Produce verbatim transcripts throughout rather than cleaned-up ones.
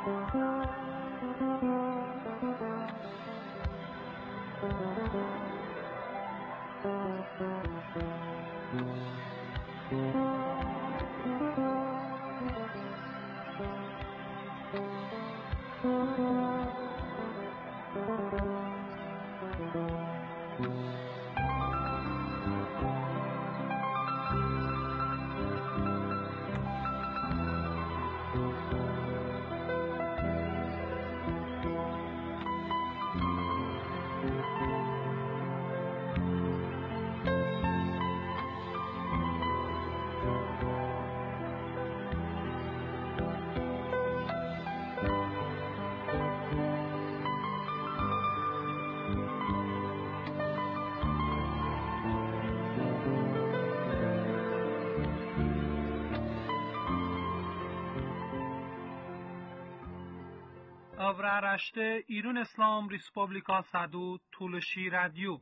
Avraaraște İran İslam Respublika Sadu Tulshi Radio.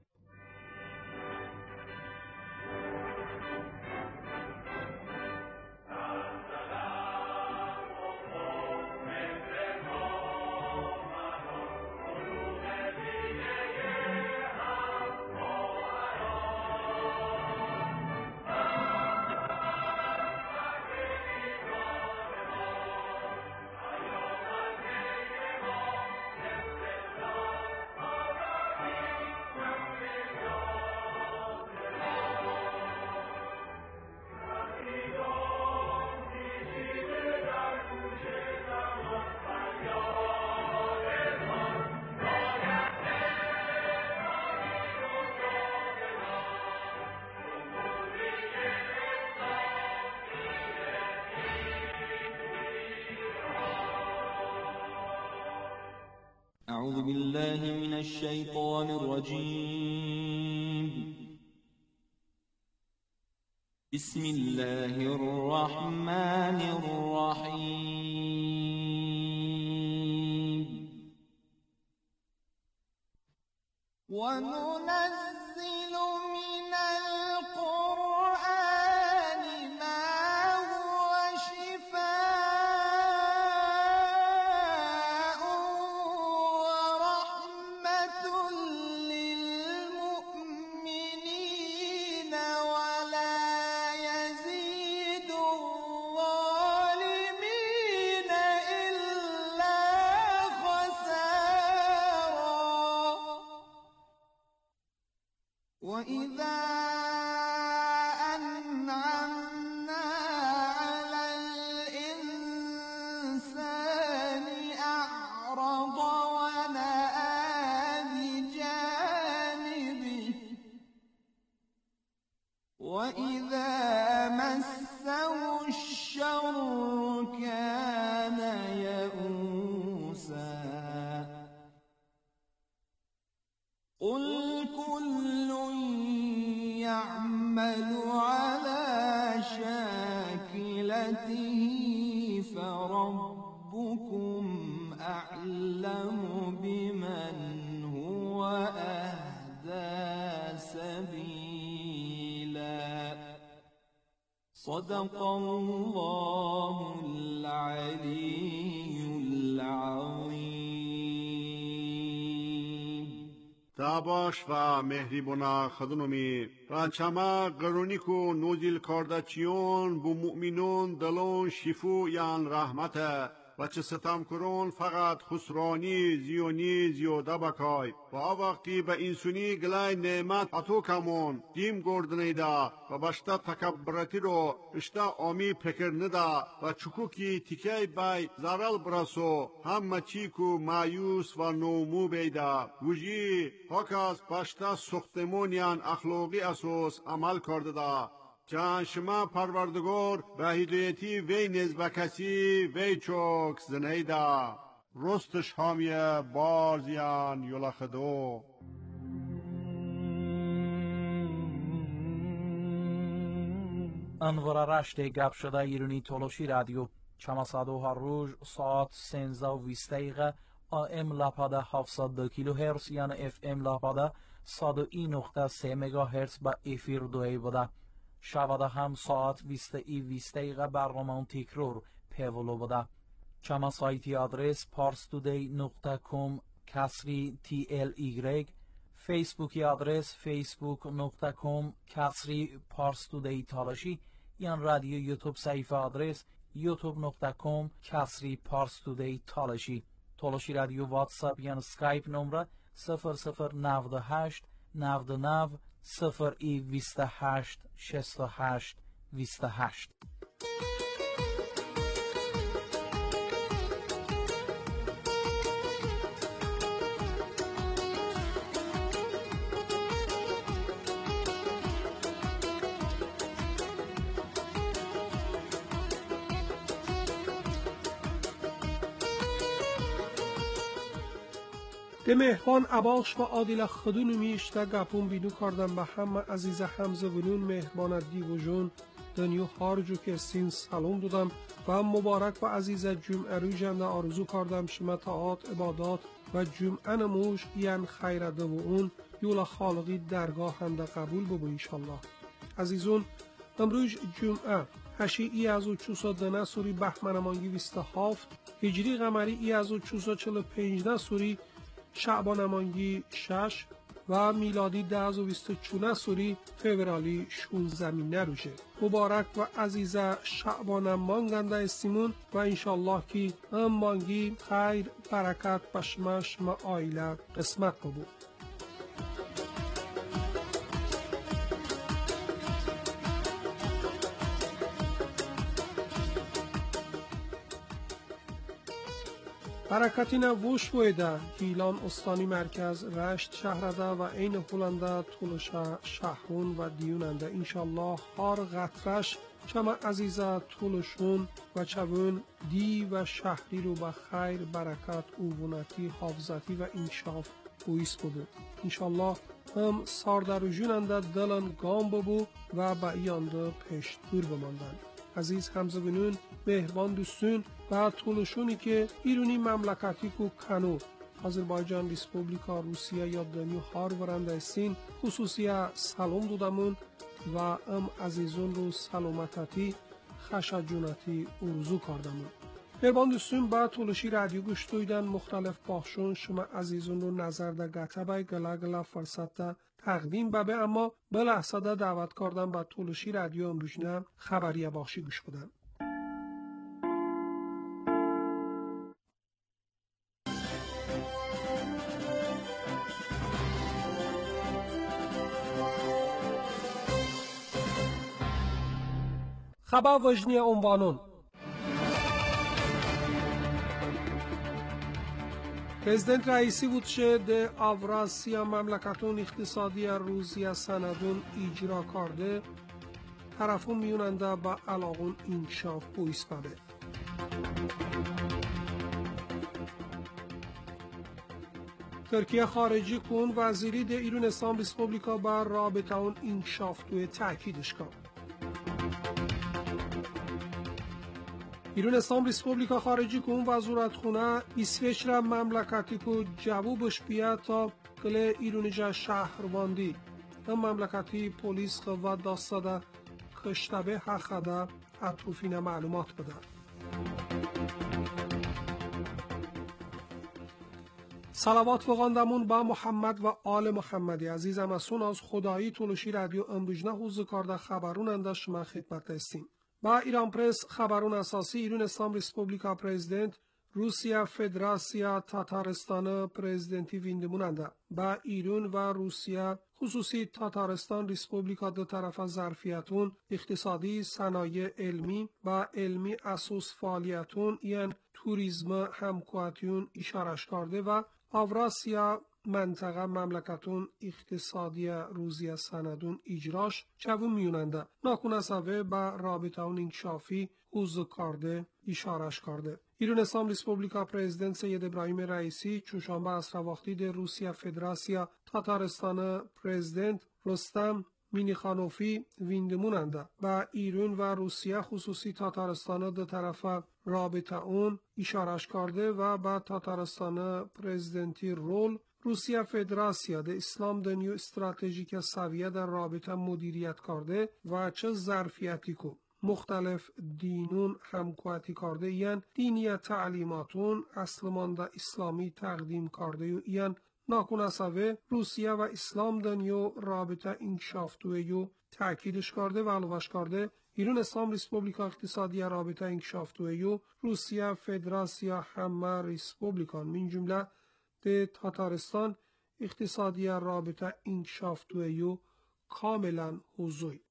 أعوذ بالله من الشيطان الرجيم. بسم الله الرحمن الرحيم. وننزل من القرآن ما هو شفاء ورحمة للمؤمنين ولا يزيد الظالمين إلا خسارا. وإذا أنعمنا على الإنسان أعرض ونأى بجانبه وإذا مسه الشر كان يئوسا. قل كل يعمل على شاكلته فربكم أعلم بمن هو أهدى سبيلا. صدق الله العلي العظيم. Табош ва меҳрибона хадуноми ва чама гаронику нозил кардачион бу муъминон далон шифу ян раҳмата و چه ستم کرون فقط خسرانی زیونی زیاده بکای و وقتی به انسانی گلای نعمت اتو کمون دیم گردنیده و بشتا تکبرتی رو اشتا آمی پکر نده و چکوکی تیکی بای زرال برسو همه چیکو مایوس و نومو بیده وجی حکاس بشتا سختمونیان اخلاقی اساس عمل کرده ده چند شما پروردگار به هدایتی وی نزد کسی وی چوک زنیده رستش حامیه بارزیان یلخدو. انوارارشت گپ شده ایرانی تولوشی رادیو چماسادو هر روز ساعت سنزده و بیست دقیقه آم لپاده هفتصد و دو کیلو هرتز یعنی اف ام لپاده صد و یک نقطه سه مگا هرتز با افیر دوی بوده. شباده هم ساعت بیست ای بیست دقیقه برنامه تکرار پیولو بوده. چما سایتی آدرس parstoday نقطه com کسری تی ال ایگرگ، فیسبوکی آدرس facebook نقطه com کسری parstoday تالاشی، یان رادیو یوتیوب صفحه آدرس یوتیوب نقطه com کسری parstoday تالاشی. تالاشی رادیو واتساپ یان سکایپ نمره صفر صفر نود هشت نود و نه صفر ای بیست و هشت شصت و هشت بیست و هشت. ده مهبان اباخش و عادل خدون میشته گپون بینو کردم به همه عزیز حمزه بنون مهبان دیو جون دنیو هارجو کرسین سلام دادم و مبارک و عزیز جمعه روی جنده آرزو کردم شما طاعات عبادات و جمعه نموش یعن خیرده و اون یولا خالقی درگاه هنده قبول ببو انشالله. عزیزون امروز جمعه هشی ای از و چوسا دنه سوری بهمن مانگی ویست هافت هجری غمری ای از و چوسا چل پینجده سوری شعبان مانگی شش و میلادی ده و بیست و چونه سوری فورالی شونزده مینه روشه. مبارک و عزیزه شعبان مانگنده استیمون و انشالله که ام مانگی خیر برکت بشمش ما آیله قسمت ببود. برکتی نووش بویده گیلان استانی مرکز رشت شهرده و این هولنده طولشه شهرون و دیوننده انشالله هار غطرش چما عزیزه طولشون و چون دی و شهری رو به خیر برکت اوونتی حافظتی و انشاف بویس بوده انشالله هم ساردر جوننده دلن گام ببو و به ایانده پیش دور بماندن. عزیز حمزه بنون مهربان دوستون و طولشونی که ایرونی مملکتی کو کنو آذربایجان ریسپوبلیکا روسیه یا دنیو هار ورنده استین خصوصی سلام دودمون و ام عزیزون رو سلامتتی خشجونتی ارزو کردمون. مهربان دوستون با طولشی رادیو گوش دویدن مختلف باخشون شما عزیزون رو نظر ده گته بای گلا گلا فرصت ده تقدیم ببه اما به لحظه ده دعوت کردم با طولشی رادیو امروزنه خبریه باخشی گوش بدن. خبر وجنی عنوانون پرزیدنت رئیسی بود شه ده اوراسیا مملکتون اقتصادی روسیه سندون اجرا کرده طرفون میوننده با علاقون انکشاف بویس بده. ترکیه خارجی کن وزیری ده ایران اسلام ریسپوبلیکا با رابطه اون انکشاف توی تأکیدش کن. ایران اسلام ریسپوبلیکا خارجی کن وزارت خونه اسویچر مملکتی کو جوابش بیاد تا کل ایرونیجا شهرواندی هم مملکتی پلیس قوه داستاده کشتبه حقده اطروفین معلومات بده. صلوات بخواندمون با محمد و آل محمدی. عزیزم از سون از خدایی طولشی رادیو امروزنه حوض کارده خبرون انداز شما خدمت هستیم. با ایران پرس خبرون اساسی ایران اسلام ریسپوبلیکا پرزیدنت روسیه فدراسیا تاتارستان پرزیدنتی ویندموننده با ایران و روسیه خصوصی تاتارستان ریسپوبلیکا دو طرف ظرفیتون اقتصادی صنایع علمی و علمی اساس فعالیتون یعنی توریسم همکواتیون اشارش کرده و اوراسیا منطقه مملکتون اقتصادی روزی سندون اجراش چون میوننده ناکونه سوه با رابطه اون انکشافی حوض کرده اشارش کرده. ایران اسلام ریسپوبلیکا پرزیدنت سید ابراهیم رئیسی چوشنبه عصر وقتی در روسیه فدراسیا تاتارستان پرزیدنت رستم مینیخانوفی ویندموننده و ایران و روسیه خصوصی تاتارستان دو طرف رابطه اون اشارش کرده و با تاتارستان پرزیدنتی رول روسیه فدراسیا ده اسلام دنیو استراتژیک سویه در رابطه مدیریت کرده و چه ظرفیتی کو مختلف دینون همکواتی کرده این دینی تعلیماتون اصلمانده اسلامی تقدیم کرده و این ناکناسوه روسیه و اسلام دنیو رابطه انکشافتوه و تأکیدش کرده و علوش کرده ایران اسلام ریسپوبلیکا اقتصادی رابطه انکشافتوه و روسیه فدراسیا همه ریسپوبلیکان من جمله ده تاتارستان اقتصادی رابطه انکشافتوه و کاملا حضوری.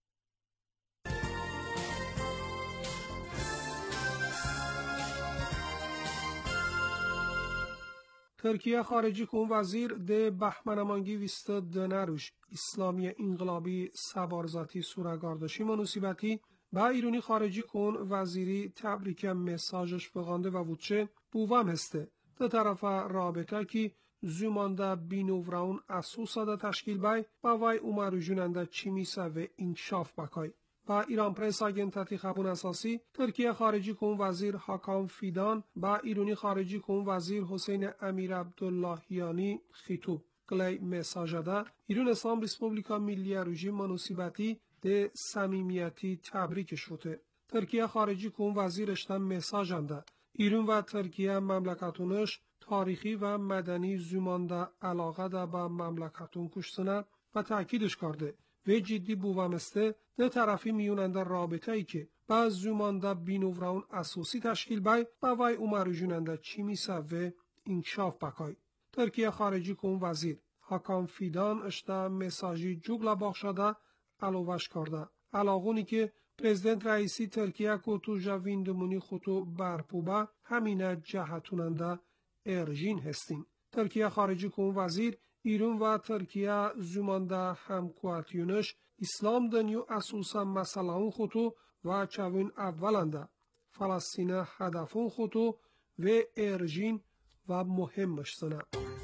ترکیه خارجی کن وزیر ده بهمنمانگی ویست دنروش اسلامی انقلابی سوارزاتی سورگارداشی منوسیبتی با ایرانی خارجی کن وزیری تبریک مساجش بغانده و وچه بوام هسته ده طرف رابطه کی زمانده بینوراون اسوسا ده تشکیل بای با وای اومرو جوننده چیمیسه و انکشاف بکای. با ایران پرس آگنتاتی خبون اساسی ترکیه خارجی کن وزیر حاکام فیدان با ایرانی خارجی کن وزیر حسین امیر عبداللهیانی خیتوب گلی مساجده ایران اسلام ریسپوبلیکا ملی رژیم منوسیبتی ده صمیمیتی تبریک شده. ترکیه خارجی کن وزیرشتن مساجنده ایران و ترکیه مملکتونش تاریخی و مدنی زمانده علاقه ده با مملکتون کشتنه و تأکیدش کرده و جدی بوامسته ده طرفی میوننده رابطه ای که بعض زمانده بینوراون اساسی تشکیل بای و وای اومرو جوننده چی میسه و انکشاف بکای. ترکیه خارجی کن وزیر حاکام فیدان اشتا مساجی جوگلا باخشاده علوش کرده. علاقونی که پرزیدنت رئیسی ترکیه که تو جویندمونی خودو برپوبه همینه جهتوننده ارژین هستین. ترکیه خارجی کن وزیر ایران و ترکیه زمانده همکواتیونش اسلام دنیو اساسا مسئلهون خودو و چوین اولنده فلسطین هدفون خودو و ارژین و مهمش سنه.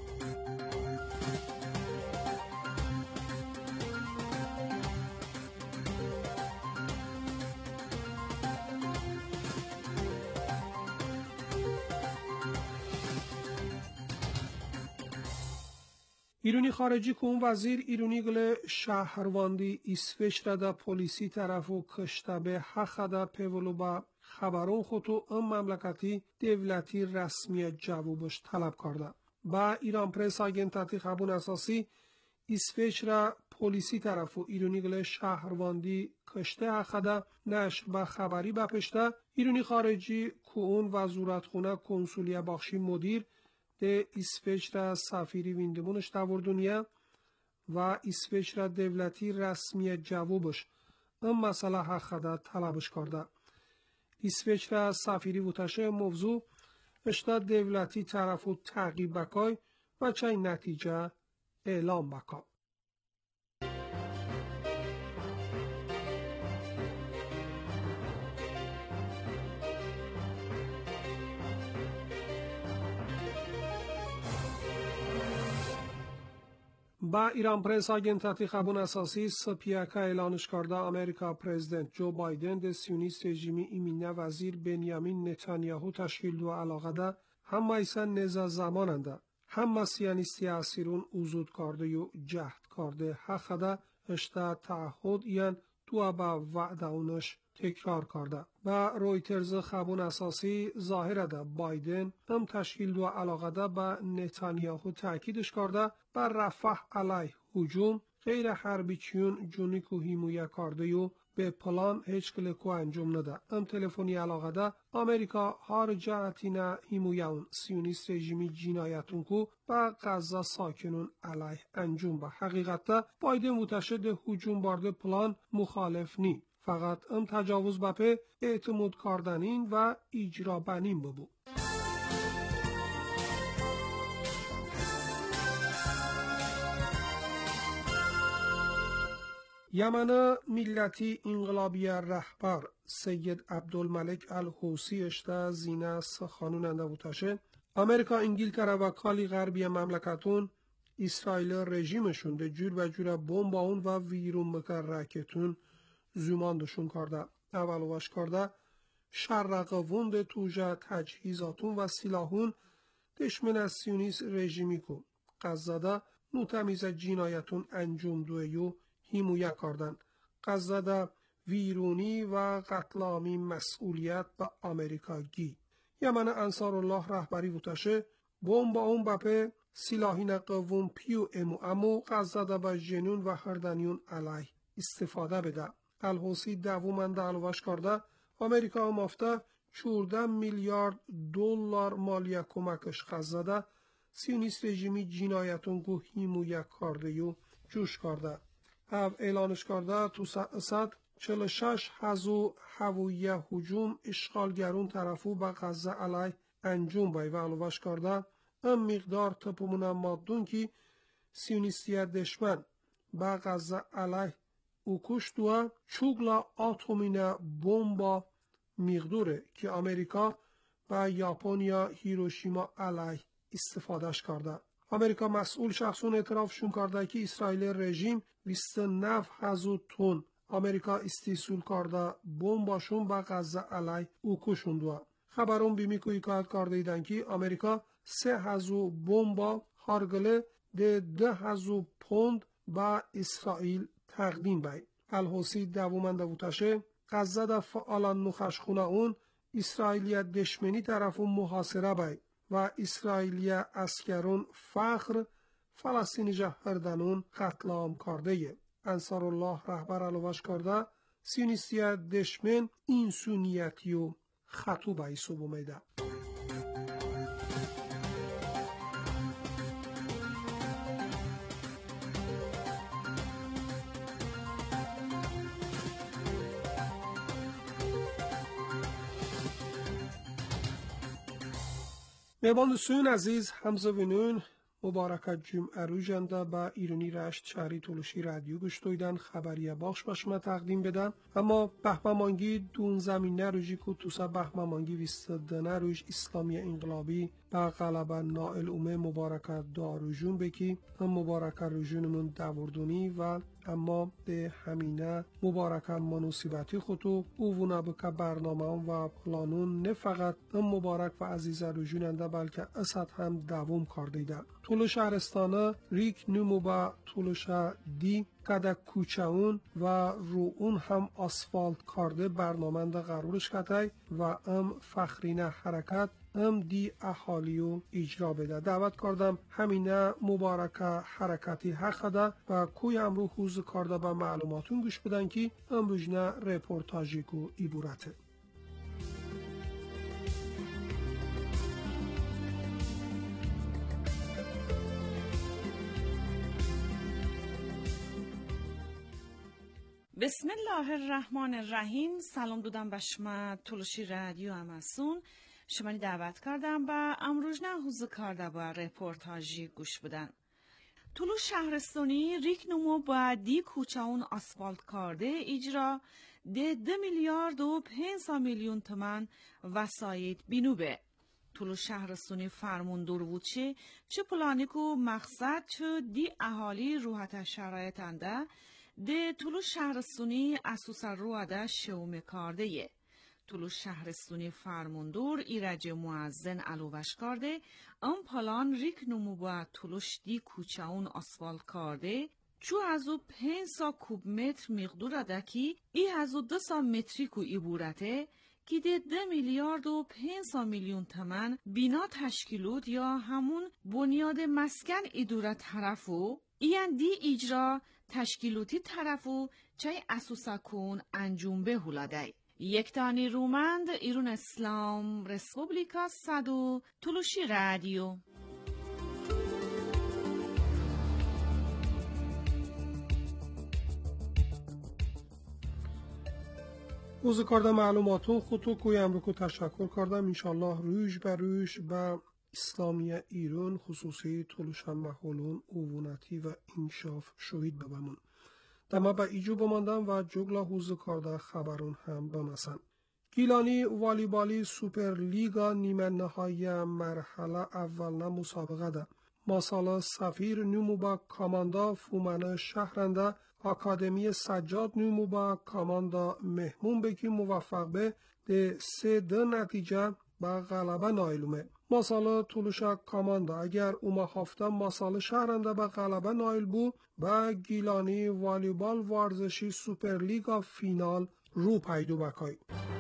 ایرانی خارجی کن وزیر ایرانی گل شهرواندی اسفچره دا پولیسی طرفو کشته به حق دا پیولو با خبرون خودو ام مملکتی دولتی رسمی جوابش طلب کرده. با ایران پرس آگنتاتی خبون اساسی اسفچره پولیسی طرفو ایرانی گل شهرواندی کشته حق دا نشر با خبری بپشته ایرانی خارجی کون وزارتخونه کنسولیه بخشی مدیر ده اسفچره سفیری ویندمونش دوردونیه و اسفچره دولتی رسمی جوابش ام مسئله حق ده طلبش کرده. اسفچره سفیری وتشه موضوع اشتا دولتی طرفو تعقیب بکای و چه نتیجه اعلام بکای. با ایران پرس آگنتاتی خبون اساسی سپیاکا اعلانش کرده امریکا پرزیدنت جو بایدن ده سیونیست رژیمی ایمینه وزیر بنیامین نتانیاهو تشکیل دو علاقه ده هم ایسن نزا زماننده هم مسیانیستی اسیرون اوزود کرده و جهد کرده حق ده اشتا تعهد این دو با وعده اونش تکرار کرده. با رویترز خبون اساسی ظاهره ده بایدن هم تشکیل دو علاقه ده با نتانیاهو تأکیدش کرده بر رفح علیه هجوم غیر حربی چیون جونیکو هیمویه کرده و به پلان هیچ کلکو انجام نده. هم تلفنی علاقه ده امریکا هر جهتینا هیمویون سیونیست رژیمی جنایتون کو با غزه ساکنون علیه انجام به حقیقت ده بایدن متشد هجوم بارده پلان مخالف نی. فقط ام تجاوز بپه اعتماد کردنین و اجرا بنین ببو. یمن ملتی انقلابی رهبر سید عبدالملک الحوثی اشته زینه سخانون اندوتاشه امریکا انگلتره و کالی غربی مملکتون اسرائیل رژیمشون ده جور و جور بمب اون و ویرون بکر راکتون زماندشون کرده. اولوش کرده شرق وند توجه تجهیزاتون و سلاحون دشمن از سیونیست رژیمی کن. غزه نو تمیز جنایتون انجام دویو هیمویه کردن. غزه ویرونی و قتلامی مسئولیت به آمریکا گی. یمن انصار الله رهبری بوتشه بمب اون بپه سلاحین قوم پیو امو امو غزده به جنون و هردنیون علیه استفاده بده. الحوسی دوومند علوش کرده آمریکا مافته چهارده میلیارد دلار مالیه کمکش غزده سیونیست رژیمی جنایتون گو هیمویه کرده یو جوش کرده. او اعلانش کرده تو ساعت چهل و شش هزو هویه هجوم اشغالگرون طرفو به غزه علیه انجام بای و علوش کرده ام مقدار تپومون مادون که سیونیستی دشمن به غزه علیه او کشتوه چوگلا آتومین بمبا مقدوره که آمریکا و ژاپنیا هیروشیما علیه استفادهش کرده. آمریکا مسئول شخصون اعترافشون کرده که اسرائیل رژیم بیست و نه هزار تن آمریکا استیصال کرده بمباشون به غزه علیه او کشوندوه. خبرون بیمی کوی کارد کرده ایدن که آمریکا سه هزار بمبا هارگله ده ده هزار پوند به اسرائیل تقدیم بای. الحوسی دوومنده بوتشه غزه ده فعالان نخشخونه اون اسرائیلیا دشمنی طرفون محاصره بای و اسرائیلیا اسکرون فخر فلسطینی جهردنون قتل عام کرده یه. انصار الله رهبر علوش کرده سیونیستیا دشمن اینسونیتی و خطو بای سبو میده. میباند سوین عزیز همزه وینون مبارکت جمعه رو جنده با ایرانی رشت شهری تولوشی رادیو گوش دویدن خبریه باخش باشما تقدیم بدن. اما بهممانگی دون زمینه روژی که توسا بهممانگی ویستدنه روش اسلامی انقلابی با غلبه نائل اومه مبارکت داروجون بکی هم مبارکت روژونمون دوردونی و اما ده همینه مبارکت منوسیبتی خودو اوونا بکه برنامه و پلانون نه فقط هم مبارک و عزیز روژوننده بلکه اسد هم دوم کار دیده. طول شهرستانه ریک نمو با طولش دی کده کوچهون و رو اون هم آسفالت کرده برنامه قرارش کتای و ام فخرینه حرکت ام دی احالیو اجرا بده. دعوت کردم همینه مبارکه حرکتی حق ده و کوی امرو حوز کرده به معلوماتون گوش بدن که امروجنه رپورتاجی کو ایبورته. بسم الله الرحمن الرحیم. سلام دودم به شما تولوشی رادیو اماسون. شما دعوت کردم با امروزنه حوزه کرده با رپورتاجی گوش بدن. طولو شهرستانی ریک نمو با دی کوچهون آسفالت کرده اجرا ده ده میلیارد و پنج میلیون تومان وسایت بینوبه. طولو شهرستانی فرموندور وچه چه پلانی کو مقصد چه دی اهالی روحت شرایط انده ده طولو شهرستانی اسوس رواده شومه کرده یه. طولو شهرستانی فرموندور ایرج معزن علوش کرده ام پلان ریک نمو با طولوش دی کوچه اون آسفالت کرده چو ازو پنج سا کوب متر مقدور دکی ای ازو دو سا متری کو ای بورته که ده ده میلیارد و پنج سا میلیون تومان بینا تشکیلود یا همون بنیاد مسکن ایدورت طرفو این دی اجرا تشکیلوتی طرفو چای اسوسا کون انجوم به هولاده. یک تانی رومند ایران اسلام رسپوبلیکا صدو تولوشی رادیو. اوز کردم معلوماتون خودتو کوی امرو تشکر کردم. انشالله روش بر روش با اسلامی ایران خصوصی تولوش هم محولون اوونتی و انشاف شهید ببمون. دما با ایجو بماندم و جگلا حوز کرده خبرون هم بمسن. گیلانی والیبالی سوپر لیگا نیمه نهایی مرحله اولنا مسابقه ده. ماسالا سفیر نمو با کاماندا فومنه شهرنده اکادمی سجاد نمو با کاماندا مهمون بکی موفق به ده سه ده نتیجه با غلبه نایلومه. Масала тулуша команда агар ума ҳафта масала шаҳранда ба ғалаба ноил бу ба гилани волейбол варзиши суперлига финал рӯ пайдӯ бакой.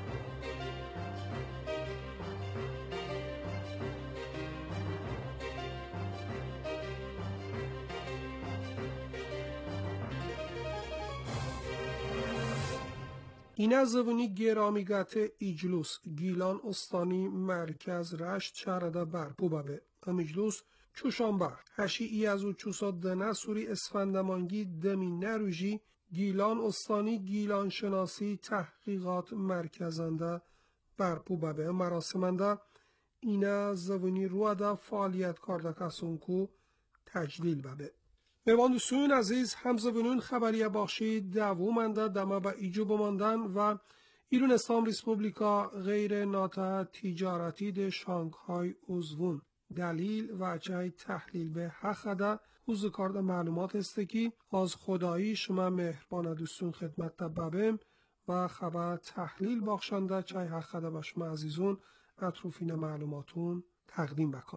اینا زبونی گرامیگت ایجلوس گیلان استانی مرکز رشت شهرده برپو بابه. ام ایجلوس چوشانبر هشی ای از او چوسا دنه سوری اسفندمانگی دمی نروژی گیلان استانی گیلان شناسی تحقیقات مرکزنده برپو بابه. مراسمنده اینا زبونی روده فعالیت کارده کسونکو تجلیل بابه. میوان دوستان عزیز همزبونون خبری بخشی دومنده دما به ایجو بماندن و ایران اسلام ریسپوبلیکا غیر ناتا تجارتی ده شانگهای عضوون دلیل و جای تحلیل به حق ده حوز کارده معلومات است که از خدایی شما مهربان دوستون خدمت تبابیم و خبر تحلیل بخشنده جای حق ده به شما عزیزون اطروفین معلوماتون تقدیم بکن.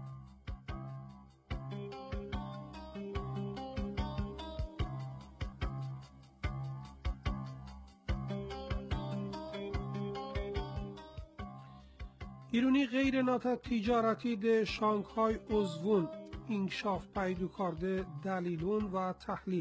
ایرانی غیر ناتا تجارتی ده شانگهای عضوون انکشاف پیدا کرده دلیلون و تحلیل.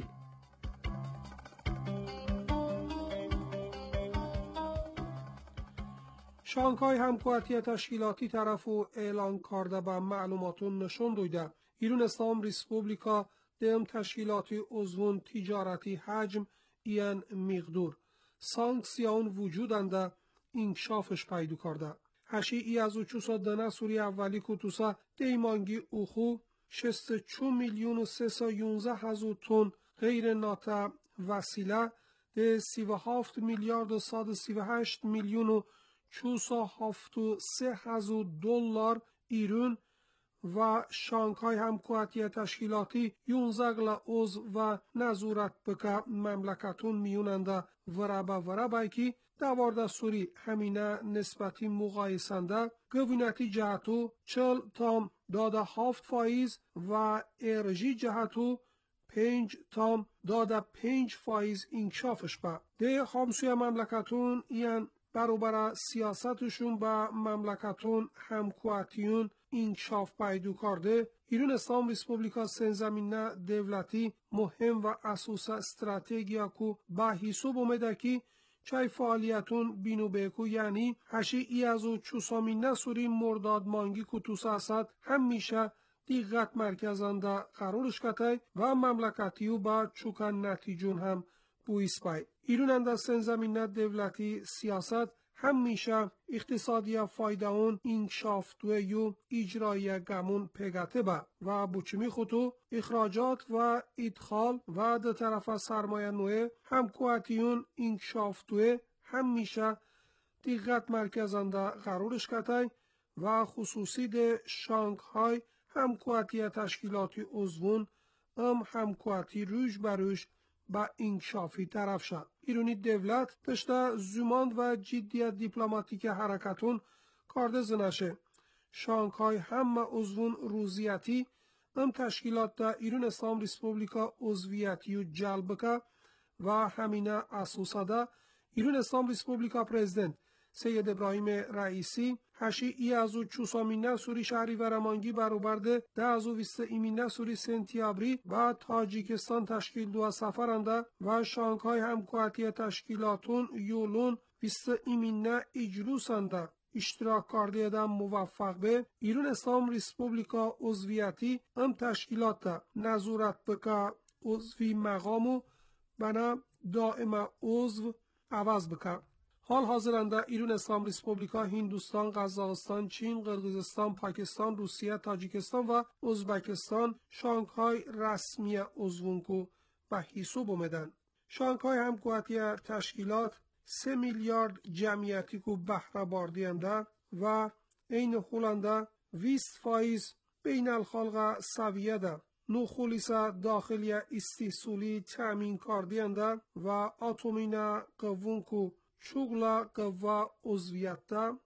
شانگهای همکاری تشکیلاتی طرفو اعلان کرده به معلوماتون نشون داده ایران اسلام ریسپوبلیکا دم تشکیلاتی عضوون تجارتی حجم این مقدور سانکسیون وجودنده انکشافش پیدا کرده. هشی ای از اوچوسا دنه سوری اولی کتوسا دیمانگی اوخو شست چو میلیون و سه سا یونزه هزو تون غیر ناتا وسیله ده سی و هفت میلیارد و ساد سی و هشت میلیون و چوسا هفت و سه هزو دلار ایرون و شانگهای همکاری تشکیلاتی یونزگل عضو و نظورت بکه مملکتون میوننده ورابه ورابه که دوارده سوری همینه نسبتی مقایسنده گوینتی جهتو چل تام داده هفت فایز و ارژی جهتو پنج تام داده پنج فایز انکشافش با. ده خامسوی مملکتون این برابر سیاستشون با مملکتون همکواتیون انکشاف پیدا کرده ایران اسلام ریسپوبلیکا سنزمینه دولتی مهم و اساس استراتژیا کو با حساب اومده که چای فعالیتون بینو بیکو یعنی هشی ای از او چوسامینه سوری مرداد مانگی کتوس اسد همیشه دیغت مرکزنده قرارش کتای و مملکتیو با چوکن نتیجون هم بویس بای. ایران انده سنزمینه دولتی سیاست همیشه اقتصادی فایده اون انکشاف دویو اجرای گمون پیگته با و بچمی خطو اخراجات و ادخال و ده طرف سرمایه نوه همکواتیون انکشاف دوی همیشه دیغت مرکزنده قرارش کتای و خصوصی ده شانگهای همکواتی تشکیلاتی عضوون ام همکواتی روش بروش با انکشافی طرف شد. ایرانی دولت پشت زمان و جدیت دیپلماتیک حرکتون کارده زنشه. شانگهای همه عضوون روزیتی ام تشکیلات دا ایران اسلام ریسپوبلیکا عضویتی و جلب که و همینه اساسا دا ایران اسلام ریسپوبلیکا پرزیدنت سید ابراهیم رئیسی هشی ای از او چوسامینه سوری شهری ورمانگی برابرده ده از او ویسته ایمینه سوری سنتیابری و تاجیکستان تشکیل دو سفرنده و شانگهای همکواتی تشکیلاتون یولون ویسته ایمینه اجلوسنده اشتراک کرده ده موفق به ایران اسلام ریسپوبلیکا عضویتی ام تشکیلات ده نظورت بکه عضوی مقامو بنا دائم عضو عوض بکه. حال حاضرنده ایران اسلام ریسپوبلیکا هندوستان، قزاقستان، چین، قرقیزستان، پاکستان، روسیه، تاجیکستان و ازبکستان شانگهای رسمی عضوونکو به حساب اومدن. شانگهای همکواتی تشکیلات سه میلیارد جمعیتی کو بهره باردینده و این هولنده ویست فایز بین الخلق سویه ده. نو خلیصه داخلی استیسولی تأمین کردینده و آتومین قوونکو شغل قوا عضویت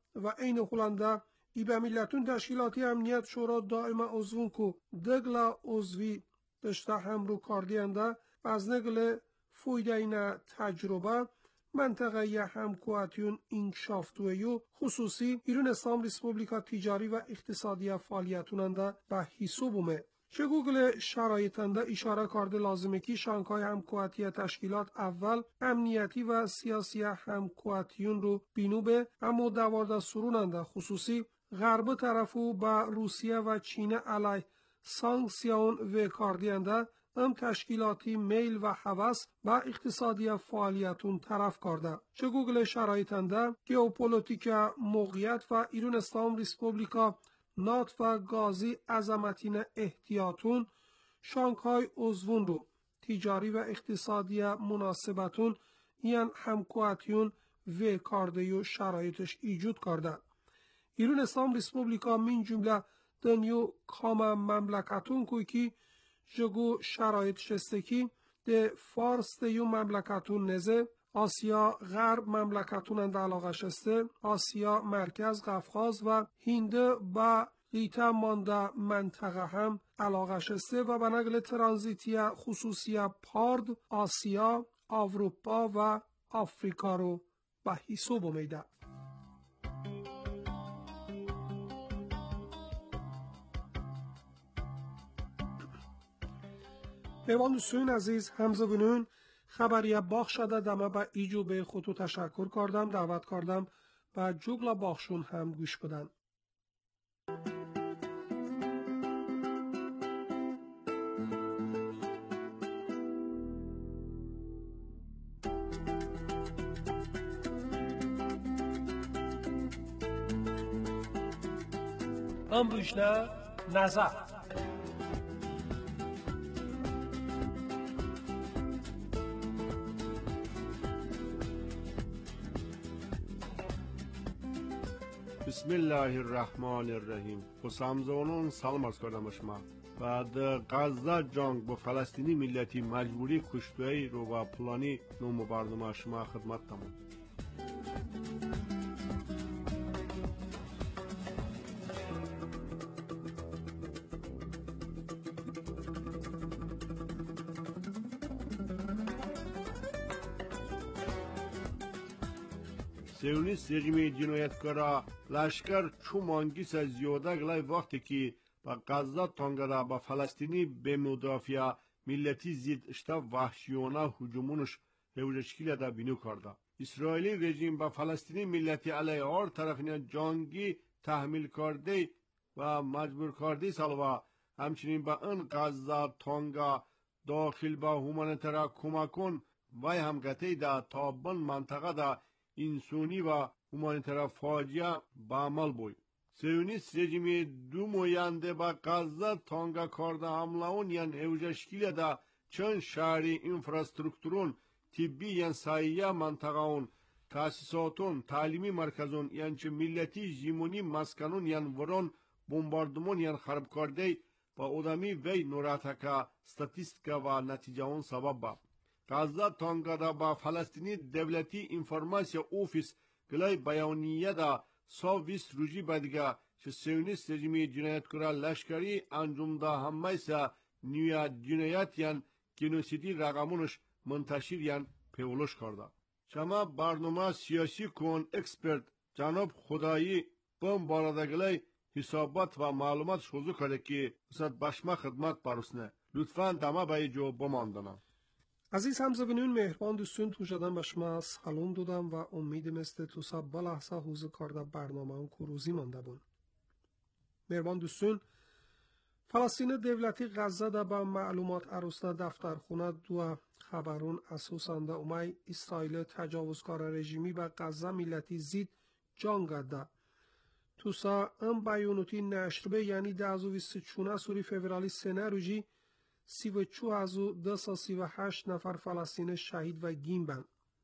و این Hollanda ای به ملتون تشکیلاتی امنیت شورا دائما عضوون کو دگلا عضوی داشته هم رو کار دینده و از نگل فویده این تجربه منطقه ی همکواتیون انکشافتویو خصوصی ایران اسلام ریسپوبلیکا تجاری و اقتصادی فعالیتوننده به حسابومه. چه گوگل شرایطنده اشاره کرده لازمه که شانگهای همکواتی تشکیلات اول امنیتی و سیاسی همکواتیون رو بینو به اما دوارده سروننده خصوصی غرب طرفو با روسیه و چین علیه سانکسیون و کاردینده ام تشکیلاتی میل و حوث با اقتصادی فعالیتون طرف کرده. چه گوگل شرایطنده گئوپولیتیک موقعیت و ایران اسلام ریسپوبلیکا نات و گازی عظمتین احتیاطون شانگهای عضوون رو تجاری و اقتصادی مناسبتون یعن همکواتیون و کارده و شرایطش ایجود کرده. ایران اسلام ریسپوبلیکا من جمله دنیو کام مملکتون کوی که جگو شرایط شستکی ده فارس دیو مملکتون نزه آسیا غرب مملکتون اند علاقه شسته آسیا مرکز قفقاز و هنده با لیتا مانده منطقه هم علاقه شسته و به نقل ترانزیتی خصوصی پارد آسیا اروپا و آفریقا رو به حساب میده. میوان دوستان عزیز همزبونون خبریه باخ شده دمه به ایجو به خودتو تشکر کردم دعوت کردم و جوگلا باخشون هم گوش بدن. امروزنه نظر بسم الله الرحمن الرحیم. خسامزونون سلام از کردم شما. بعد غزه جنگ با فلسطینی ملتی مجبوری کشتوی رو و پلانی نوم برنامه شما خدمت تمام. سیونیست رژیم جنایتکارا لشکر چومانگیس از زیاده گلای وقتی که با غزه تانگره با فلسطینی به مدافع ملتی زید اشتا وحشیانه هجومونش هوجشکیل دا بینو کرده. اسرائیلی رژیم با فلسطینی ملتی علیه آر طرفین جانگی تحمیل کرده و مجبور کرده سالوا همچنین با ان غزه تانگا داخل با هومانیترا کمکون وی هم گته دا تابن منطقه دا انسانی و هومانیترا فاجعه با عمل بوی. سیونیست رژیم دو موینده با غزه تانگا کرده حملهون یعن اوجشکیل دا چند شهری انفراسترکتورون طبی یعن سایه منطقهون تاسیساتون تعلیمی مرکزون یعن چه ملتی جیمونی مسکنون یعن ورون بمباردمون یعن خراب کرده با ادامی وی نوراتکا ستاتیستیکا و نتیجه اون سبب با. غزه تانگا با فلسطینی دولتی انفرماسیا اوفیس گلای بیانیه دا ساویست روژی بدگه چه سیونیست رژیم جنایتکار لشکری انجام دا همه سا نیویا جنایت یعن گنوسیدی رقمونش منتشر یعن پیولوش کرده. شما برنامه سیاسی کن اکسپرت جناب خدایی بم باردگلای حسابات و معلومات شوزو کرده که بسید بشما خدمت پرسنه. لطفاً دمه بایی جو بماندنم. عزیز همزبانان مهربان دوستون تو شدن به شما سلام دادم و امید مثل تو سب لحظه حوزه کرده برنامه اون کروزی مانده بون. مهربان دوستون فلسطین دولتی غزه ده با معلومات عروسنه دفترخونه دو خبرون اساساً ده اومای اسرائیل تجاوزکار رژیمی به غزه ملتی زید جان ده. تو سا ام بیانوتی نشربه یعنی ده ازو ویست چونه سوری فورالی سنه روژی سی و چو هزو ده سا سی و هشت نفر فلسطین شهید و گیم بند.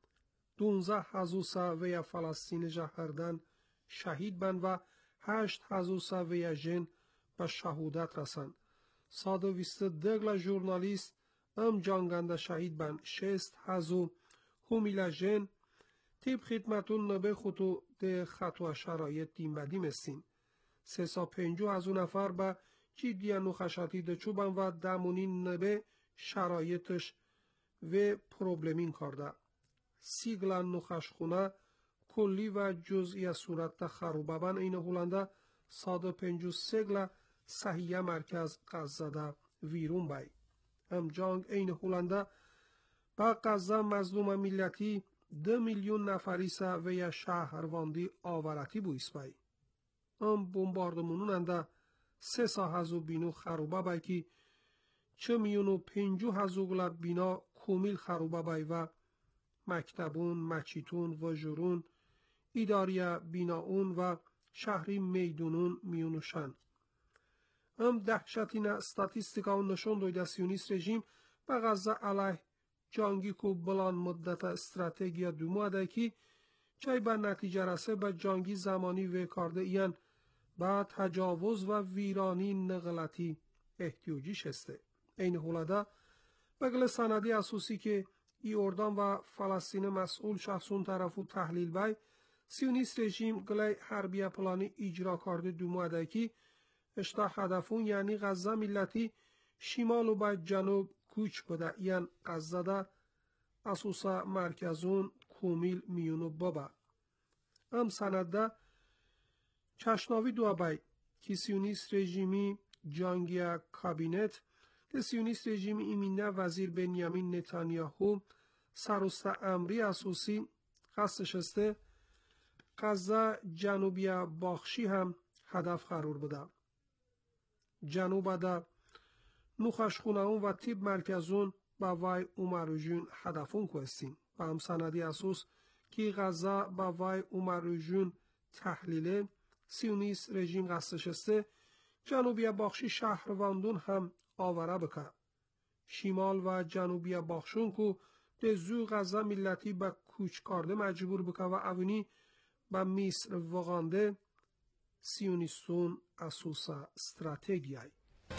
دونزه هزو سا ویا فلسطین جهردن شهید بند و هشت هزو سا ویا جن به شهودت رسند. صد و ویست دگل جورنالیست ام جانگنده شهید بند. شست هزو همیل جن طیب خدمتون نبه خطو ده خطو شرایط دیم بدیم استین. سه سا پنجو از اون نفر با جیدی نخشاتی ده چوبن و دمونین نبه شرایطش و پروبلمین کرده. سیگلا نخشخونه کلی و جزئی صورت ده خروبه بن این هولنده ساده پنجو سیگلا صحیه مرکز غزه ده ویرون بای. ام جانگ این هولنده با غزه مظلوم ملتی ده میلیون نفریسه و یا شهرواندی آورتی بویس بای. ام بومباردمونون انده سه سا هزو بینو خروبه بای که چه میونو پنجو هزو گلا بینا کومیل خروبه بای و مکتبون، مچیتون و جرون ایداریا بیناون و شهری میدونون میونوشن. ام دهشتین استاتیستیکا و نشون دویده سیونیست رژیم به غزه علیه جانگی کو بلان مدت استراتژیا دوماده که چای به نتیجه رسه به جانگی زمانی و کارده این با تجاوز و ویرانی نغلطی احتیاجی شسته. این حولده بگل سندی اساسی که ای اردان و فلسطین مسئول شخصون طرفو تحلیل بای سیونیست رژیم گلی حربیه پلانی اجرا کرده دوماده که اشتا هدفون یعنی غزه ملتی شمال و به جنوب کوچ بده این غزه ده اساسا مرکزون کومیل میونو بابا. ام سنده چشناوی دو بای که سیونیست رژیمی جانگیا کابینت که سیونیست رژیم ایمینه وزیر بنیامین نتانیاهو سروست امری اساسی خستش استه غزه جنوبی باخشی هم هدف قرار بده. جنوب ده نوخشخونهون و تیب مرکزون با وای اومروژون هدفون کوستین. با هم سندی اساس که غزه با وای اومروژون تحلیله سیونیست رژیم قصدش استه جنوبی باخشی شهرواندون هم آوره بکه. شمال و جنوبی باخشون کو ده زو غزه ملتی با کوچ کرده مجبور بکه و اونی با مصر وغانده سیونیستون اساسا استراتژیای.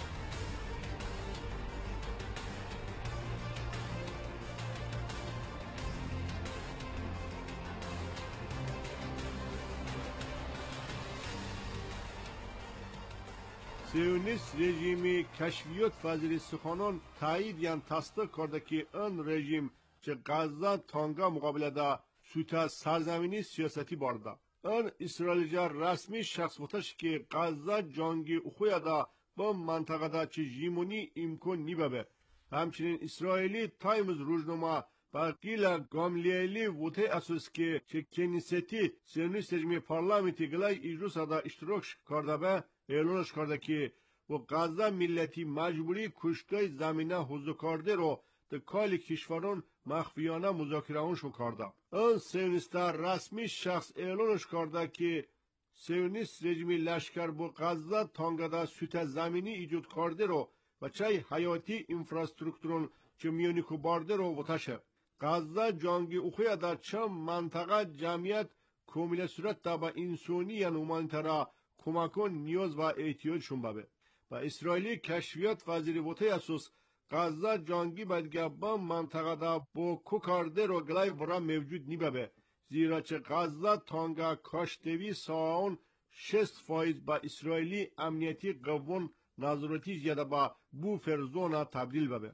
سیونیست رژیمی کشفیات فضیل سخانان تایید یان تصدیق کرده که این رژیم چه غزه تانگا مقابله دا سوتا سرزمینی سیاستی بارده. این اسرائیل جا رسمی شخص بودش که غزه جانگی اخویا دا با منطقه دا چه جیمونی امکان نیبه. همچنین اسرائیلی تایمز روزنامه با قیل گاملیلی ووته اساس که چه کنیستی سیونیست رژیمی پارلمانتی گلای اجروس دا اشتراک کرده به اعلانش کرده که و غزه ملتی مجبوری کشتای زمینه حضور کرده رو در کال کشوران مخفیانه مذاکره اونشون کرده. این سیونیست رسمی شخص اعلانش کرده که سیونیست رژیمی لشکر با غزه تانگده سوت زمینی ایجاد کرده رو و چای حیاتی انفراسترکتورون چه میونی کو بارده رو وتشه. غزه جانگی اخویا در چند منطقه جمعیت کامل صورت تا با انسانی یا نومانتره کمکان نیاز و احتیاجشون ببه. و اسرائیلی کشفیات وزیر وطه اساس غزه جانگی بدگه با منطقه دا با کوکارده رو گلای برا موجود نی ببه. زیرا چه غزه تانگا کاشتوی ساون شست فایز با اسرائیلی امنیتی قوان نظراتی زیاده با بوفر زونا تبدیل ببه.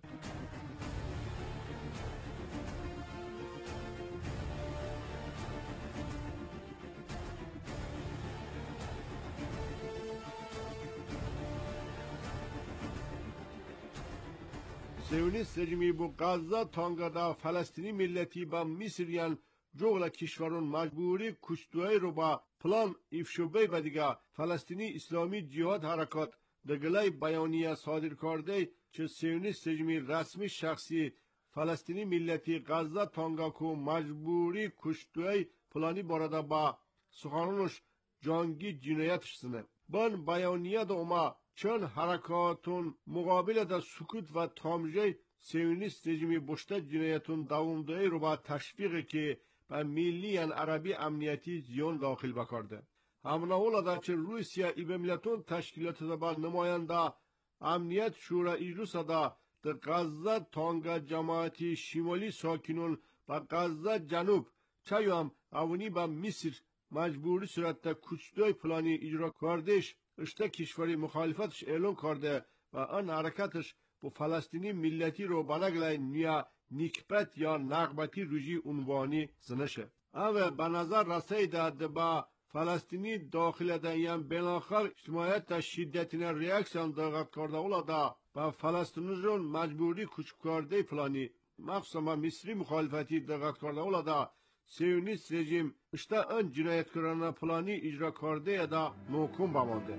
سیونیست رژیمی بو غزه تانگادا فلسطینی ملتی با مصریان جغل کشورون مجبوری کشتوهای رو با پلان افشوبه و دیگه فلسطینی اسلامی جهاد حرکات دگلای بیانیه صادر کرده چه سیونیست رژیمی رسمی شخصی فلسطینی ملتی غزه تانگا کو مجبوری کشتوهای پلانی بارده با سخانونش جانگی جنایتش سنه. بان بیانیه دا اوما چون حرکاتون مقابل دا سکوت و تامجه سیونیست رژیمی بشته جنایتون دوامدهی رو با تشویق که به ملی عربی امنیتی زیان داخل بکرده. همناولا دا چه روسیه ای به ملتون تشکیلات دا با نماینده امنیت شورا ایروس دا در غزه تانگا جماعتی شمالی ساکنون و غزه جنوب چایو هم اوونی با مصر مجبوری صورت کچدوی پلانی اجرا کردش اشته کشوری مخالفتش اعلان کرده و آن حرکتش با فلسطینی ملتی رو بنگلای نیا نیکبت یا نقبتی روژی عنوانی زنشه. اوه به نظر رسیده با فلسطینی داخل دایم بیناخر اجتماعیت شدتین ریاکسیون دقت کرده اولادا با فلسطینیون مجبوری کوچ کرده پلانی مخصوصا مصری مخالفتی دقت کرده اولادا سیونیست رژیم اشته آن جنایتکارانه پلانی اجرا کرده دا محکوم بمانده.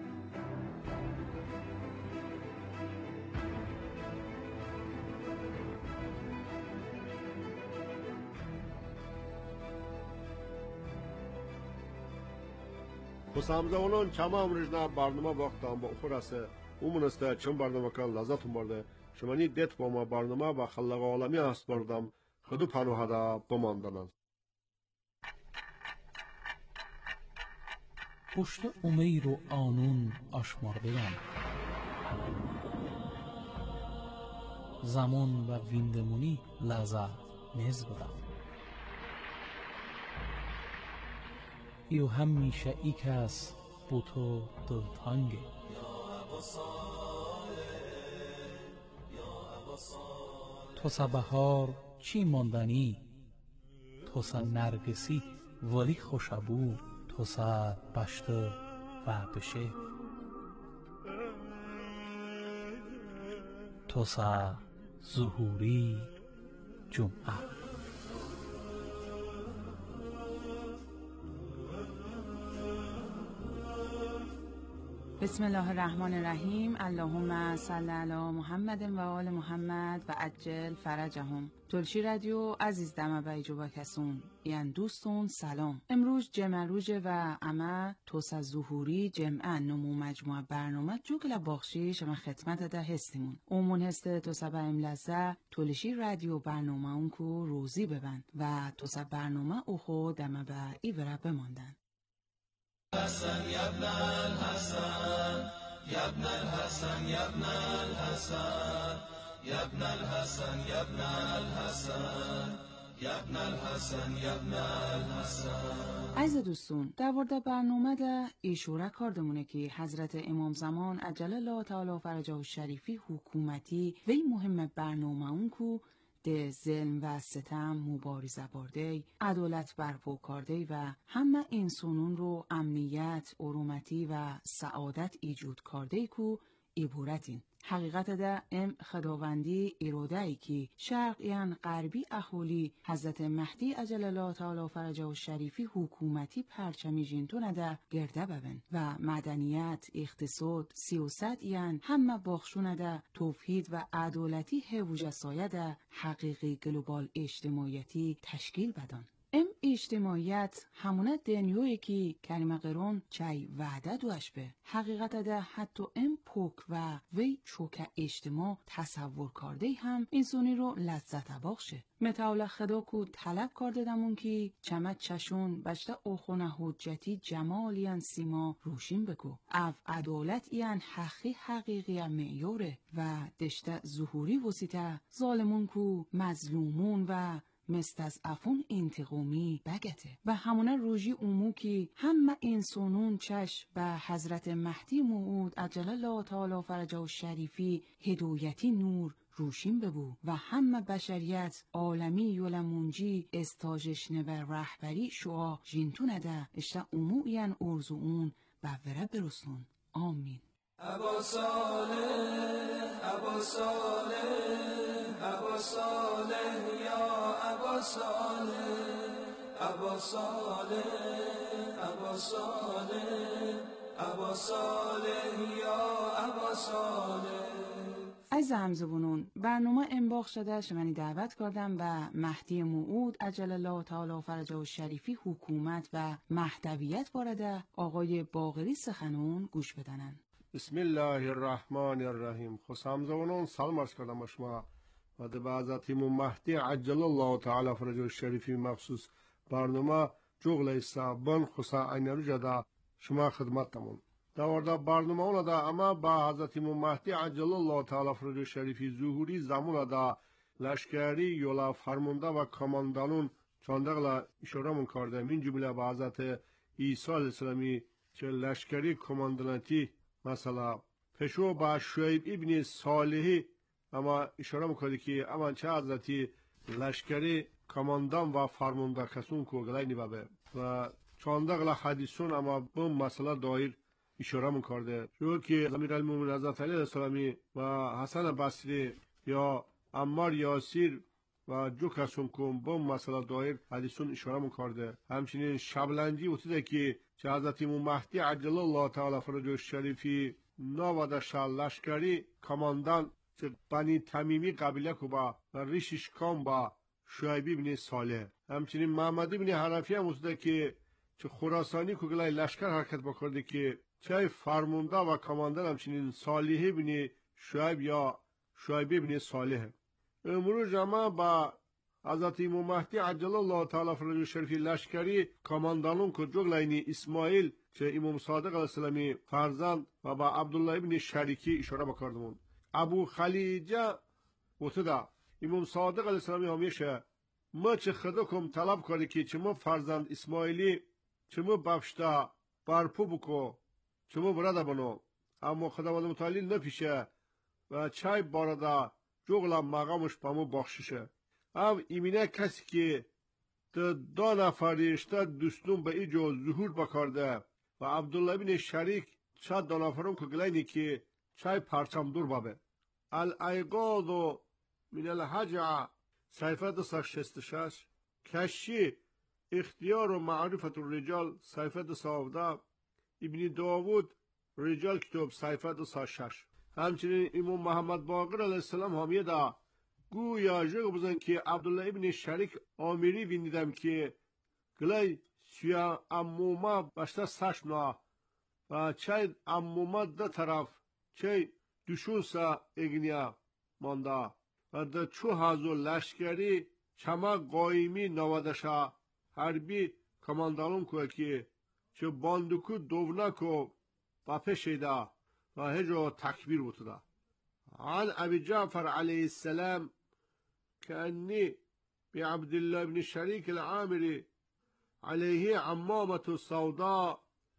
Xusamzavonun çama umrujna barnama vaqtan ba uxurası umunasta çım barnama kan lazatım barda şumani det bama barnama ba xallaqa alami asbardam xudu panuhada bamandanan پشت امیر و آنون آشمارده‌ام زمان و ویندمونی لحظه نز بدم ایو همیشه ای کس بو تو دلتانگه تو سا بهار چی ماندنی تو سا نرگسی ولی خوشبو تو سا بشته و بشه تو سا ظهوری جمعه بسم الله الرحمن الرحیم. اللهم صل علی محمد و آل محمد و عجل فرجهم. تلشی رادیو عزیز دمه بیجو با کسون یعن دوستون سلام. امروز جمع روژه و اما توسا ظهوری جمعه نمو مجموعه برنامه جوگل باخشی شما خدمت ده هستیمون اومون هسته توسا با املزه تلشی رادیو برنامه اون کو روزی ببند و توسا برنامه او خود دمه با ایوره بماندن. حسن يا ابن الحسن يا ابن الحسن يا ابن الحسن يا ابن الحسن يا ابن الحسن يا ابن الحسن يا ابن الحسن. عزیز دوستون در مورد برنامه ده ایشوره کردمونه که حضرت امام زمان عجل الله تعالی فرجه الشریفی حکومتی وی مهم برنامه اون کو ده ظلم و ستم مبارزه بارده عدالت برپا کرده و همه انسانون رو امنیت، ارومتی و سعادت ایجود کرده کو عبارتین. حقیقت ده ام خداوندی اراده ای که شرقیان غربی اهالی حضرت مهدی عجل الله تعالی فرجه الشریفی حکومتی پرچمی جنتون ده گرده ببن و مدنیت، اقتصاد، سیاست یان همه باخشون ده توحید و عدالتی هوجه سایه ده حقیقی گلوبال اجتماعیتی تشکیل بدن. ام اجتماعیت همونه دنیوی که کریم قرون چای وعده دوش به حقیقت ده حتی ام پوک و وی چوک اجتماع تصور کرده هم انسانی رو لذت بخشه. متعال خدا کو طلب کرده دمون که چمت چشون بشته اوخونه حجتی جمالیان سیما روشین بگو اف عدالت یان حقی حقیقی معیوره و دشته ظهوری وسیطه ظالمون کو مظلومون و مستضعفون انتقامی بگته و همونه روژی اومو که همه انسانون چش به حضرت مهدی موعود عجل الله تعالی فرجه الشریفی هدایتی نور روشین ببو و همه بشریت عالمی یولمونجی استاجشنه و رهبری شعا جنتونه ده اشتا اومو این ارزو اون بوره برسون. آمین. ابا صالح ابا صالح ابا صالح یا ابا صالح ابا صالح ابا صالح ابا صالح یا ابا صالح. از همزبونون برنامه انباخ شده شمانی دعوت کردم و مهدی موعود عجل الله تعالی فرجه الشریفی حکومت و مهدویت بارده آقای باقری سخنون گوش بدنن. بسم الله الرحمن الرحیم. خوشامزونون سلام عرض کردم شما و ده به حضرت امام مهدی عجل الله تعالی فرجه الشریفی مخصوص برنامه جغل سابان خصا عین رجدا شما خدمتتمون داوردا برنامه اونا دا اما با حضرت امام مهدی عجل الله تعالی فرجه الشریفی ظهوری زمان دا لشکری یولا فرمانده و کماندانون چاندقلا اشاره من کرده من جمله به حضرت عیسی علیه السلامی چه لشکری کماندانتی مثلا پشو با شعیب ابن صالحی اما اشاره میکنه که اما چه حضرتی لشکری کماندان و فرمانده کسون کو گلای نیبه و چاندقلا حدیثون اما به مسئله دایر اشاره میکرده چون که امیرالمومنین حضرت علی علیه السلامی و حسن بصری یا عمار یاسیر و جو کسون کن با مسئله دایر حدیثون اشاره میکرده. همچنین شبلنجی وقتی که چه حضرت امام مهدی عجل الله تعالی فرجه شریفی نواده شال لشکری کماندان چه بنی تمیمی قبیله کو با و ریشش کام با شعیب بن صالح. همچنین محمد بن حنفی هم وقتی که چه خراسانی کو گلای لشکر حرکت بکرده که چه فرمانده و کماندان همچنین صالح بن شعیب یا شعیب بن صالح. امروز جمع با حضرت امام مهدی عجل الله تعالی فرجه شریفی لشکری کماندانون که جگلاینی اسماعیل چه امام صادق علیه السلامی فرزند و با عبدالله ابن شریکی اشاره بکردمون. ابو خلیجه وطدا امام صادق علیه السلامی همیشه ما چه خدا کم طلب کرده که چه ما فرزند اسماعیلی چه ما بفشتا برپو بکو چه ما برده بنو اما خداوند متعالی نپیشه و چای بارده جغلا مقامش پامو بخششه. او ایمینه کسی که دو نفریشته دوستون به ایجا ظهور بکرده و عبدالله بن شریک چه دو نفرون که گلینی که چای پرچم دور بابه. الایقاض من الحجع صحیفه دو سی و شصت و شش، کشی اختیار و معرفت الرجال صحیفه دو سی و هفده، ابن داوود رجال کتاب صحیفه دو سی و شش. همچنین امام محمد باقر علیه السلام همیه دا گویا جگه بزن که عبدالله ابن شریک آمیری بینیدم که گلای سویا اموما بشته سشنا و چای اموما ده طرف چای دوشون سا اگنیا مانده و ده چو هزو لشکری چما قایمی نوادشا حربی کماندانون که که چه باندکو دونکو با پشیده و هجو تکبیر بوده. عن ابي جعفر عليه السلام كأني بعبدالله بن شريك العامري عليه عمامة سوداء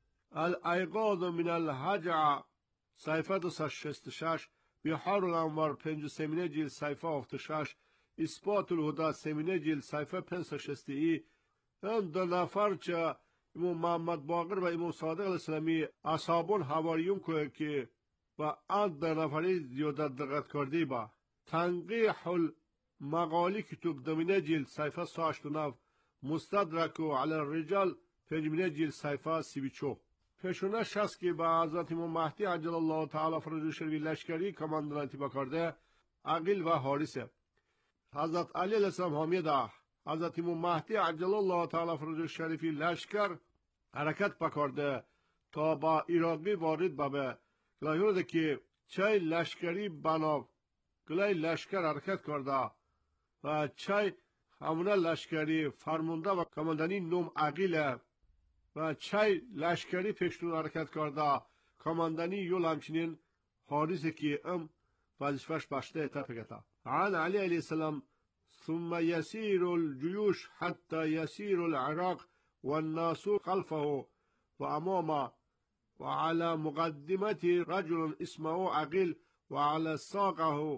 الأيقاظ من الهجع صحيفة شست شش بحار الأنوار پنج سمینه جیل صحیفه هفت شش اثبات الهدى سمینه جیل صحیفه پنج شست ای هم دو نفر چه امام محمد باقر و امام صادق علیه السلامی اصحابون حواریون که که و آن دو نفری زیادت دقت کرده با تنقیح المقالی کتب دومینه جیل صحیفه سی و هشتاد و نه مستدرک علی الرجال پنجمینه جیل صحیفه سی و چهار. پیشونه شخص که با حضرت امام مهدی عجل الله تعالی فرجه شریفی لشکری کماندانتی بکرده عقیل و حارسه. حضرت علی علیه السلام حامی ده حضرت امام مهدی عجل الله تعالی فرجه شریفی لشکر حرکت بکرده تا با عراقی وارد ببه گلایونه که چای لشکری بنا گلای لشکر حرکت کرده و چای همونه لشکری فرمانده و کماندانی نوم عقیله و چای لشکری پیشتون حرکت کرده کماندانی یول همچنین حارسه که ام وظیفش بشته اتفاقتا. عن علی علیه السلام ثم يسير الجيوش حتى يسير العراق والناس خلفه وأمامه وعلى مقدمة رجل اسمه عقيل وعلى ساقه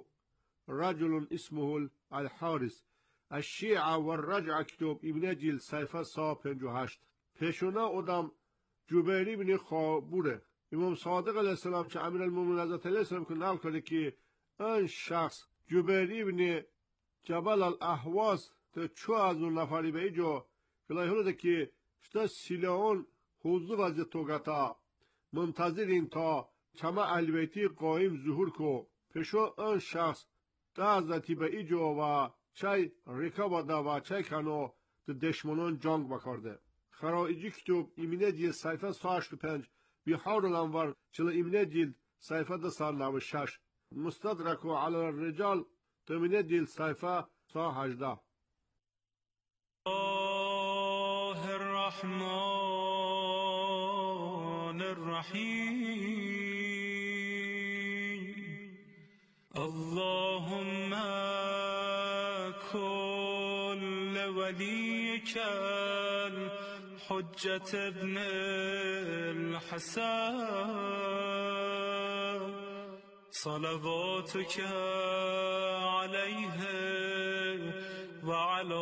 رجل اسمه الحارس. الشيعة والرجع كتب ابن جیل صحیفه صد و پنجاه و هشت. پیشونه ادم جبیری بن خابوره. امام صادق علیه السلام چه امیرالمومنین حضرت علیه السلام که نقل کرده که این شخص جبیری بن جبل الاحواز تا چو از اون نفری به ایجا گلای هلوده که شتا سیلاون حضور وزید توگتا منتظر این تا چما اهل بیتی قایم ظهور کو. پیشو این شخص تا حضرتی به ایجا و چای ریکا باده و چای کنو ده دشمنان جنگ بکرده. خرائجی کتب ایمینه جیل صحیفه سی و هشتاد و پنج بحار الانوار چلا ایمینه جیل صحیفه ده سی و نود و شش مستدرک علی الرجال تمینه جیل صحیفه سی و هجده. الله الرحمن الرحیم اللهم كل ولي نبيك الحجة ابن الحسن صلواتك عليه وعلى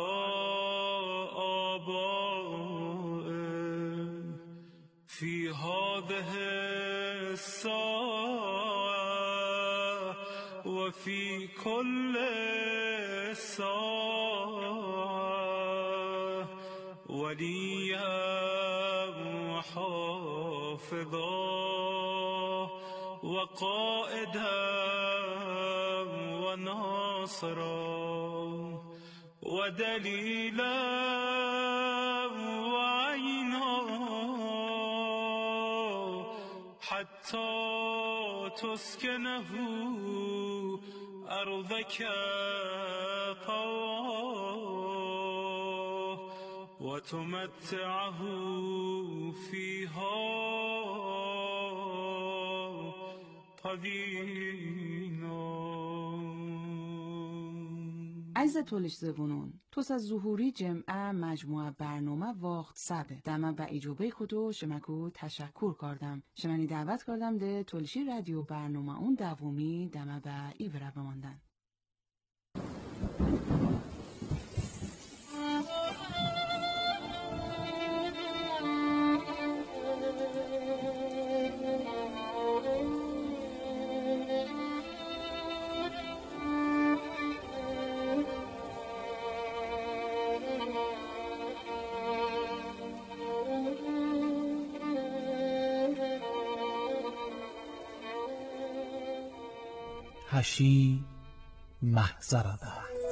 آبائه في هذه الساعة وفي كل ساعة وليا وحافظا وقائدا وناصرا ودليلا وعينا حتى تسكنه أرضك طوعا وتمتعه فيها عزت تولش زبونون توس از ظهوری جمعه مجموعه برنامه وقت سبه دمه با ایجوبه خودو شمکو تشکر کردم شمانی دعوت کردم ده تولشی رادیو برنامه اون دومی دمه با ای بره بماندن. هشی محضرده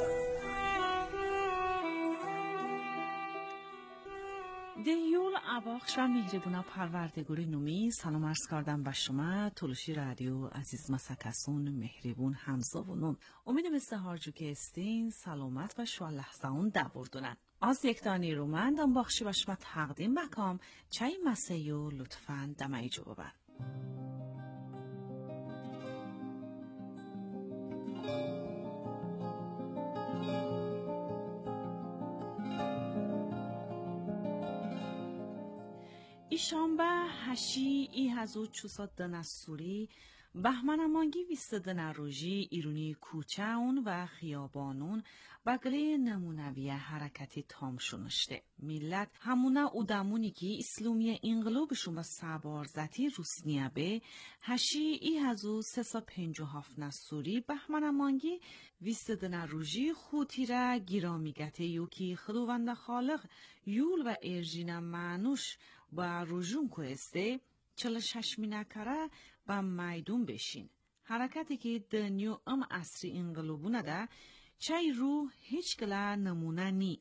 دیول اباخش و مهربونا پروردگاری نومی سلام عرض کردم به شما تولشی رادیو عزیز مسکسون مهربون همزا و نون امید مثل هارجو که استین سلامت و شو لحظه اون دبردونن از یک دانی رومند ام باخشی و شما تقدیم بکام چای مسیو لطفاً دمایی جو ببر. ایشانبه هشی ای هزو چوساد دنستوری بهمن مانگی ویست دنروژی ایرونی کوچهون و خیابانون بگلی نمونویه حرکتی تام شنشته. ملت همونه اودمونی که اسلومی انقلابشون و سبارزتی روسنیه به هشی ای هزو سسا پنجو هفت نستوری بهمن مانگی ویست دنروژی خوتی را گیرامیگته یوکی خدووند خالق یول و ارژین معنوش با رجون کوسته چل ششمی نکره با میدون بشین. حرکتی که دنیو ام اصری انقلابونه ده چای رو هیچ گله نمونه نی.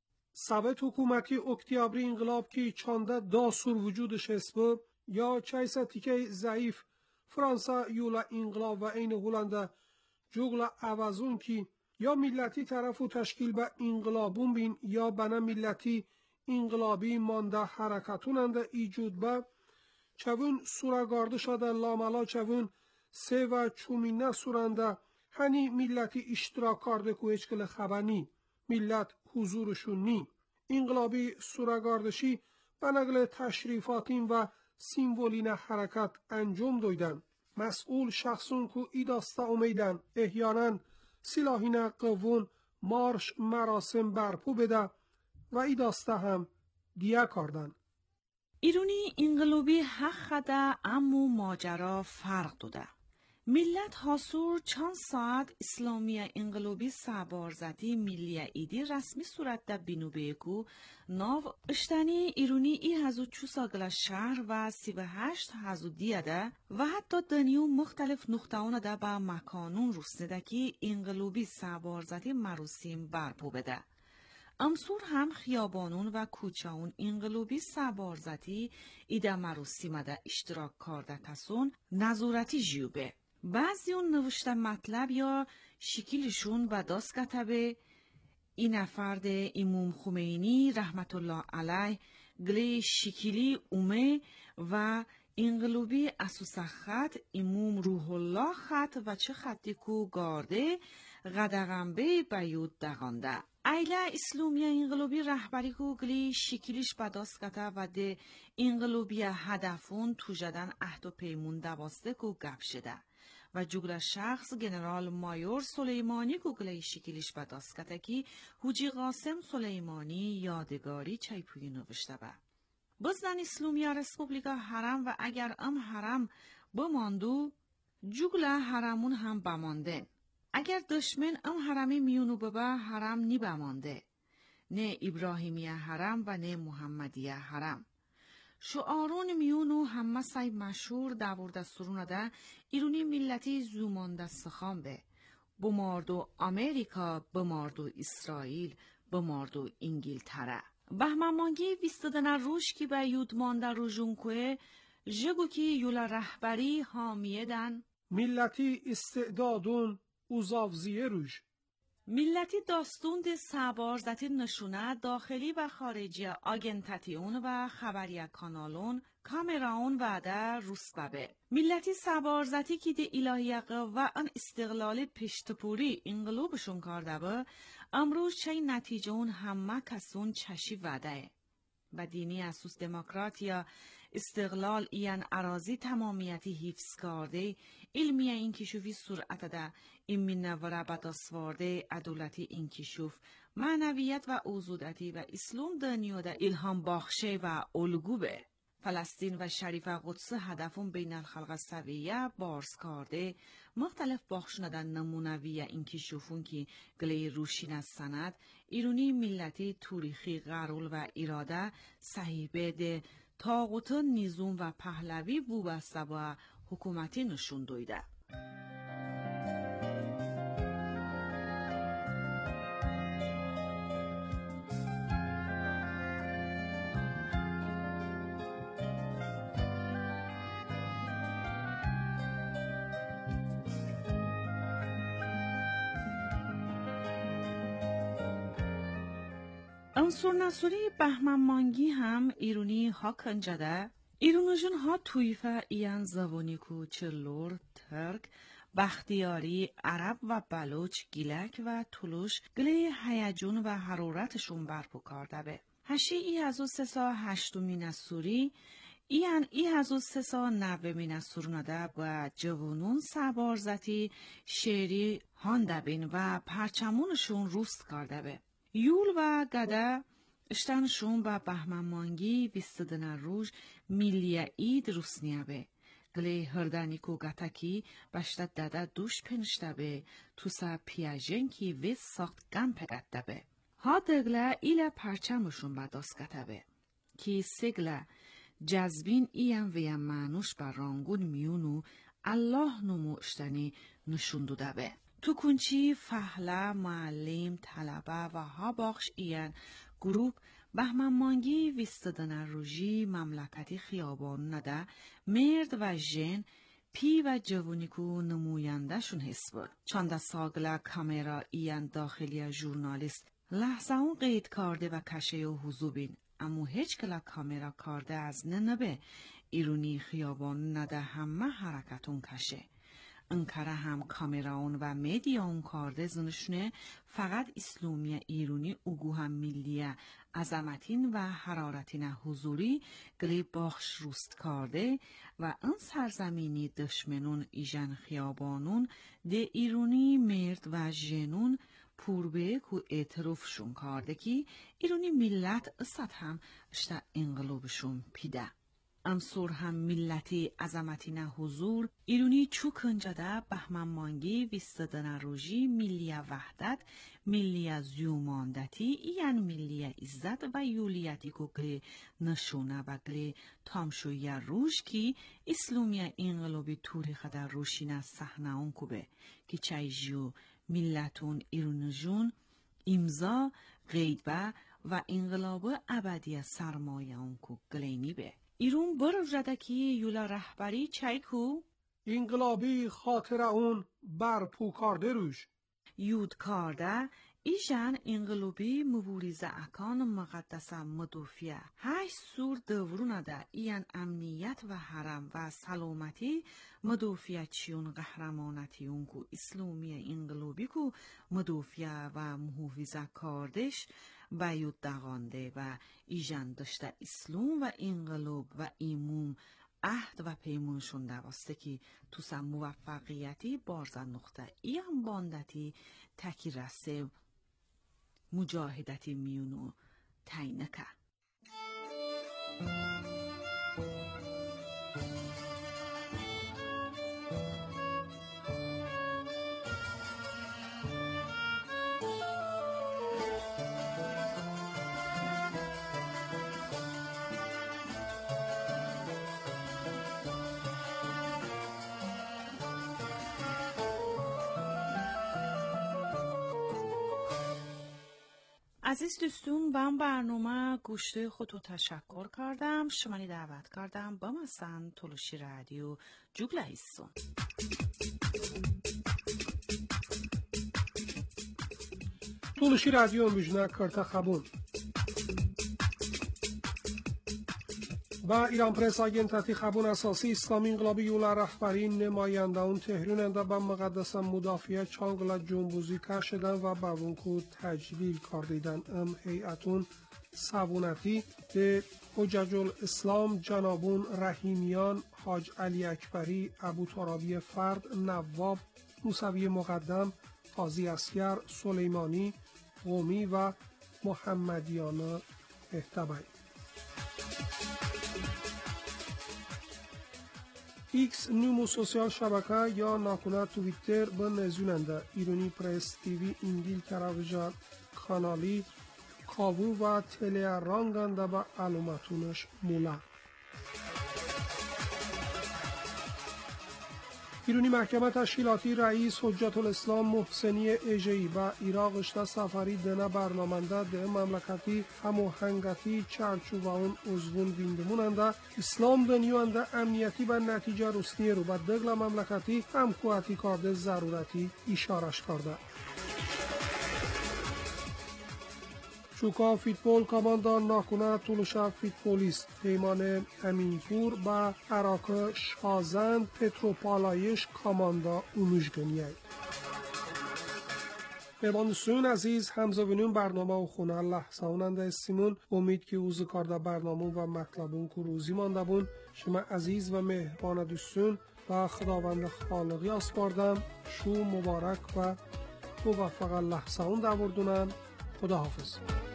ثبت حکومتی اکتیابری انقلاب که چانده داسور وجودش اسبب یا چای ستیکه ضعیف فرانسا یولا انقلاب و این هولنده جوگل عوضون که یا ملتی طرفو تشکیل به انقلابون بین یا بنا ملتی انقلابی مانده حرکتوننده ایجود به چون سورگارده شده لاملا چون سه و چومینه سورنده هنی ملتی اشتراک کرده که هیچ خبر نی ملت حضورشون نی انقلابی سورگاردشی به نقل تشریفاتین و سیمبولین حرکت انجام دویدن مسئول شخصون که ای داسته امیدن احیانا سلاحین قوون مارش مراسم برپو بده و ای داسته هم دیه کردن. ایرونی انقلابی حق خده امو ماجرا فرق دوده. ملت حاصور چند ساعت اسلامی انقلابی سبارزتی ملی ایدی رسمی صورت ده بینو بیکو ناو اشتنی ایرونی ای هزو چو ساگل شهر و سی و هشت هزو دیه ده و حتی دنیو مختلف نقطهونه ده با مکانون رسنده که انقلابی سبارزتی مراسم برپو بده. امسور هم خیابانون و کوچهون انقلابی سبارزتی ایده مراسم ده اشتراک کرده کسون نظورتی جیوبه. بعضی اون نوشته مطلب یا شکلشون و داست کتبه این نفرد امام خمینی رحمت الله علیه گلی شکلی اومه و انقلابی اسوس خط امام روح الله خط و چه خطی کو گارده غدغنبه بیود دغانده. ایلا اسلومیا انقلابی رهبری کو گلی شکلیش بداسکتا و ده انقلابی هدفون تو جدن عهد و پیمون دواسته کو گپ شده و جگل شخص جنرال مایور سلیمانی کو گلی شکلیش بداسکتا کی حوجی قاسم سلیمانی یادگاری چایپوی نوشته با. بزن اسلومیا رسپوبلیکا حرم و اگر ام حرم بماندو جگل حرمون هم بماندن. اگر دشمن ام حرمی میونو ببا حرم نی بمانده. نه ابراهیمی حرم و نه محمدی حرم. شعارون میونو همه سای مشهور داورده سرونه ده ایرونی ملتی زومانده سخان به. بماردو امریکا، بماردو اسرائیل، بماردو انگلتره. بهمنمانگی ویستدن روش کی به یود مانده رو جونکوه جگو کی یولا رهبری حامیه دن ملتی استعدادون اوزاوزیه روش. ملتی داستون ده سبارزتی نشونه داخلی و خارجی آگنتاتیون و خبری کانالون کامراون و ده روسببه. ملتی سبارزتی که ده الهیق و ان استقلال پشتپوری انقلوبشون کرده با امروز چه نتیجه اون همه کسون چشی وده. و دینی اسوس دموکراتیا استقلال این اراضی تمامیتی حفظ کرده علمیه اینکشوفی سرعت ده این منوره بداسوارده عدالتی اینکشوف معنویت و اوزودتی و اسلام دنیا ده الهام باخشه و الگوبه. فلسطین و شریف قدس هدفون بین الخلق سویه بارز کرده مختلف باخشندن نمونویه اینکشوفون که گلی روشین از سند ایرونی ملتی تاریخی غرول و اراده صحیبه ده طاغوت نیزون و پهلوی وابسته با حکومتی نشون دویده. انصور نصوری بهمنمانگی هم ایرونی ها کنجده ایرونجون ها تویفه ایان زبونیکو چلور ترک بختیاری عرب و بلوچ گیلک و تلوش گلی هیجون و حرورتشون برپو کرده به هشی ای هزو سسا هشتو می نصوری ایان ای هزو سسا نوه می نصورنده و جوانون سبارزتی شعری هانده بین و پرچمونشون روست کرده به یول و گده اشتنشون با بهمنمانگی ویستدن روش میلیه اید روسنیه به گلی هردنیکو گتاکی بشتد داده دوش پنشته به توسا پیاجن کی ویس ساخت گم پگده به ها دگله ایل پرچمشون با داست گته به کی سگله جذبین ایم ویم معنوش با رانگون میونو الله نمو اشتنی نشون دوده به تو کنچی فهله معلم طلبه و ها باخش این گروپ بهمنمانگی ویستدن روژی مملکتی خیابان نده مرد و جن پی و جوونیکو نموینده شون حس بود. چند ساگله کامرا این داخلی ژورنالیست لحظه اون قید کرده و کشه و حضوبین اما هیچ کلا کامرا کرده از ننبه ایرونی خیابان نده همه حرکتون کشه. انکره هم کامراون و میدیاون کرده زنشونه فقط اسلامی ایرونی اوگو هم ملیه عظمتین و حرارتین حضوری گلی باخش روست کرده و ان سرزمینی دشمنون ایجن خیابانون ده ایرونی مرد و جنون پوربه کو اعتروفشون کرده که ایرونی ملت اصد هم اشتا انقلوبشون پیده. انصور هم ملتی عظمتین حضور ایرونی چو کنجده بهمنمانگی ویستدن روژی ملی وحدت ملی زیوماندتی این ملی عزت و یولیتی که گلی نشونه و گلی تامشوی روش کی اسلامی انقلابی تاریخ در روشین صحنه اون کوبه که چایجیو ملتون ایرونجون امضا غیبه و انقلاب ابدی سرمایه اون کو گلینی به ایرون برو کی یولا رهبری چایکو انقلابی خاطر اون برپو کرده روش یود کرده ایجان انقلابی مبارزه اکان مقدسه مدافع هشت سور دورونه ده ایان امنیت و حرم و سلامتی مدافع چیون قهرمانتی اونکو اسلامی انقلابی کو مدافع و محافظه کاردش بیود دغانده و ایجان داشته اسلام و انقلاب و ایموم عهد و پیمونشون دواسته که تو سم موفقیتی بارزن نقطه ایان باندتی تکی رسه مجاهدتی میونو تینکه. عزیز دوستون بام برنامه گوشته خودتو تشکر کردم شمانی دعوت کردم با مثلا تلوشی رادیو جوگل ایستون تلوشی رادیو امروزنه کرتا خبون با ایران پرس آگنتاتی خبون اساسی اسلامی انقلابی یولا رهبری نماینده اون تهروننده با مقدس مدافع چانگلا جنبوزی کشیدن و با اونکو تجویل کردیدن ام هیئتون سابونتی به حجج الاسلام جنابون رحیمیان حاج علی اکبری ابو ترابی فرد نواب موسوی مقدم قاضی اسکر سلیمانی قومی و محمدیان احتبایی ایکس نیومو سوسیال شبکه یا ناکونه تویتر به نزوننده ایرانی پرس تیوی انگیل کراویجا کانالی کاوو و تله رانگنده به علومتونش مولا ایرانی محکمه تشکیلاتی رئیس حجت الاسلام محسنی ایجهی با ایراق اشتا سفری دنه برنامنده ده مملکتی هموهنگتی چرچوب اون عضوون ویندموننده اسلام دنیوانده امنیتی و نتیجه رسنی رو با دگل مملکتی همکواتی کارده ضرورتی اشارش کرده. شوکا فیتبول کاماندان ناکونه تولوشا فیتبولیست پیمان امینپور با عراق شازند پتروپالایش کاماندا اونوشگنیه مهمان سون عزیز همزاوینون برنامه و خونه لحظه اوننده استیمون امید که اوز کارده برنامه و مطلبون که روزی مانده بون شما عزیز و مهمان دوستون و خداوند خالقی اسپاردم شو مبارک و موفق لحظه اون دوردونن خدا حافظ.